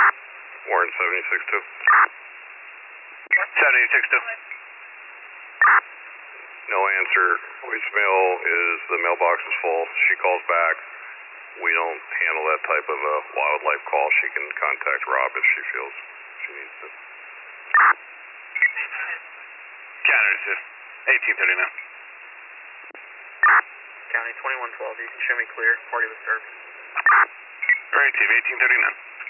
Warren 76-2. 76-2. No answer. Voicemail is the mailbox is full. She calls back. We don't handle that type of a wildlife call. She can contact Rob if she feels she needs to. County assist. 1839. County 2112, you can show me clear. Party was served. Alright, Team 1839.